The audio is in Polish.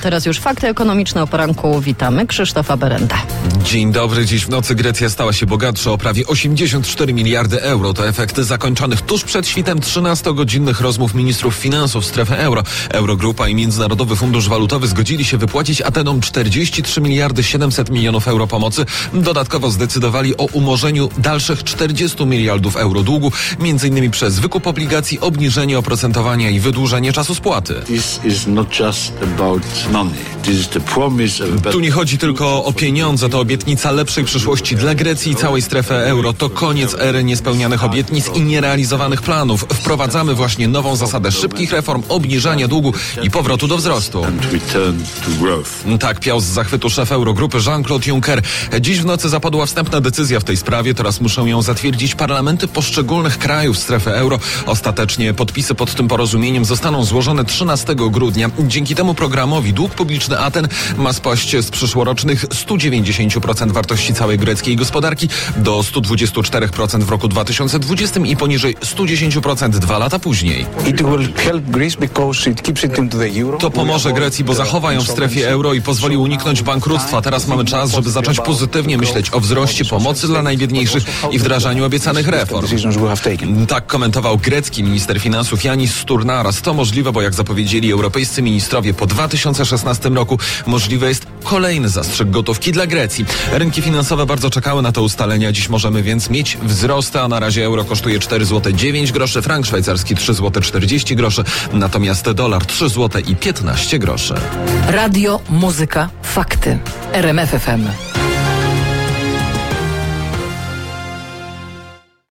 Teraz już fakty ekonomiczne o poranku. Witamy Krzysztofa Berenda. Dzień dobry. Dziś w nocy Grecja stała się bogatsza o prawie 84 miliardy euro. To efekt zakończonych tuż przed świtem 13-godzinnych rozmów ministrów finansów strefy euro. Eurogrupa i Międzynarodowy Fundusz Walutowy zgodzili się wypłacić Atenom 43 miliardy 700 milionów euro pomocy. Dodatkowo zdecydowali o umorzeniu dalszych 40 miliardów euro długu, m.in. przez wykup obligacji, obniżenie oprocentowania i wydłużenie czasu spłaty. Tu nie chodzi tylko o pieniądze, to obietnica lepszej przyszłości dla Grecji i całej strefy euro. To koniec ery niespełnianych obietnic i nierealizowanych planów. Wprowadzamy właśnie nową zasadę szybkich reform, obniżania długu i powrotu do wzrostu. Tak piał z zachwytu szef Eurogrupy Jean-Claude Juncker. Dziś w nocy zapadła wstępna decyzja w tej sprawie. Teraz muszą ją zatwierdzić parlamenty poszczególnych krajów strefy euro. Ostatecznie podpisy pod tym porozumieniem zostaną złożone 13 grudnia. Dzięki temu programowi dług publiczny Aten ma spaść z przyszłorocznych 190% wartości całej greckiej gospodarki do 124% w roku 2020 i poniżej 110% 2 lata później. To pomoże Grecji, bo zachowa ją w strefie euro i pozwoli uniknąć bankructwa. Teraz mamy czas, żeby zacząć pozytywnie myśleć o wzroście pomocy dla najbiedniejszych i wdrażaniu obiecanych reform. Tak komentował grecki minister finansów Yanis Stournaras. To możliwe, bo jak zapowiedzieli europejscy ministrowie, po 2016 roku możliwy jest kolejny zastrzyk gotówki dla Grecji. Rynki finansowe bardzo czekały na te ustalenia. Dziś możemy więc mieć wzrosty, a na razie euro kosztuje 4 zł 9 groszy, frank szwajcarski 3 zł 40 groszy, natomiast dolar 3 zł i 15 groszy. Radio, muzyka, fakty. RMF FM.